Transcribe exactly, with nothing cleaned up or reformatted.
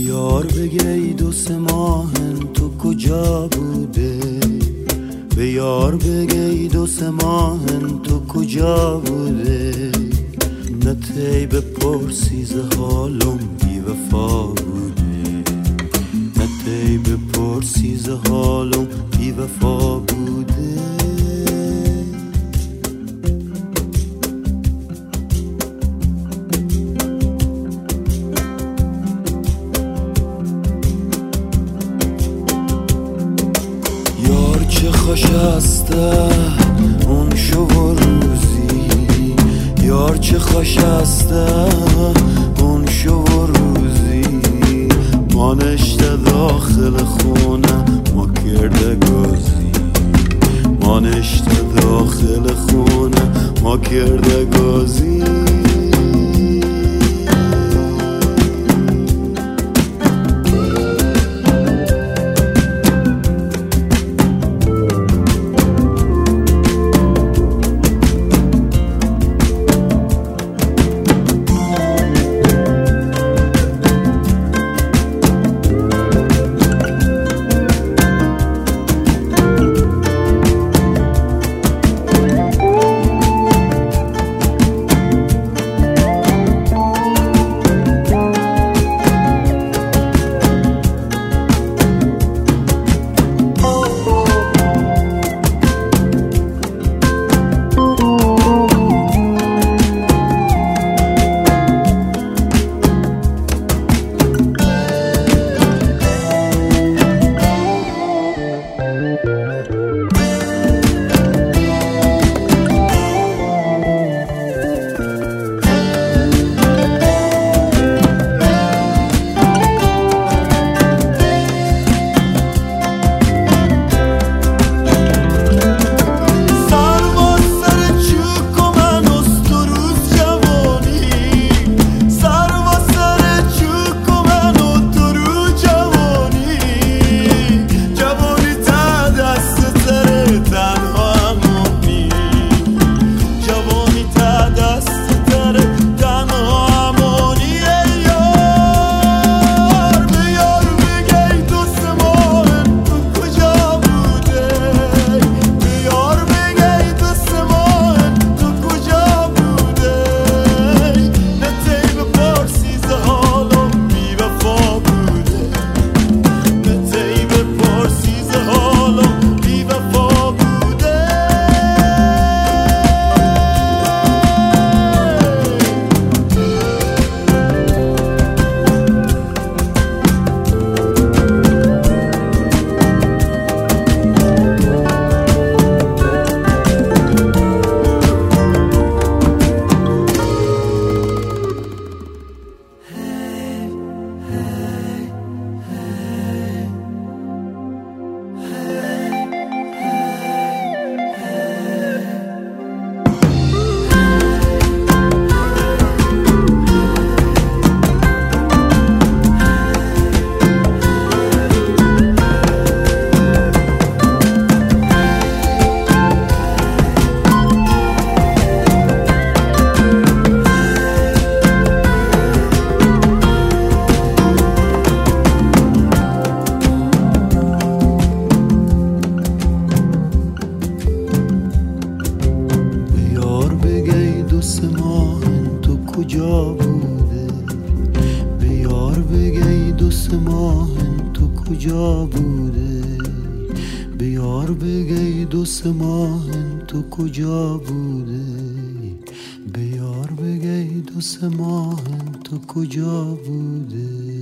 یار بگی دو سه ماهن تو کجا بوده، به یار بگی دو سه ماهن تو کجا بوده، نه تی بپرسی ز حالم بی وفا بوده، نه تی بپرسی ز حالم بی وفا بوده. چه خوش استه اون شو روزی، یار چه خوش استه اون شو روزی، ما نشته داخل خونه ما کرده گازی، ما نشته داخل خونه ما کرده گازی. کجا بوده، به یار بگی دو سه ماهن تو کجا بوده، به یار بگی دو سه ماهن تو کجا بوده، به یار بگی دو سه ماهن تو کجا بوده.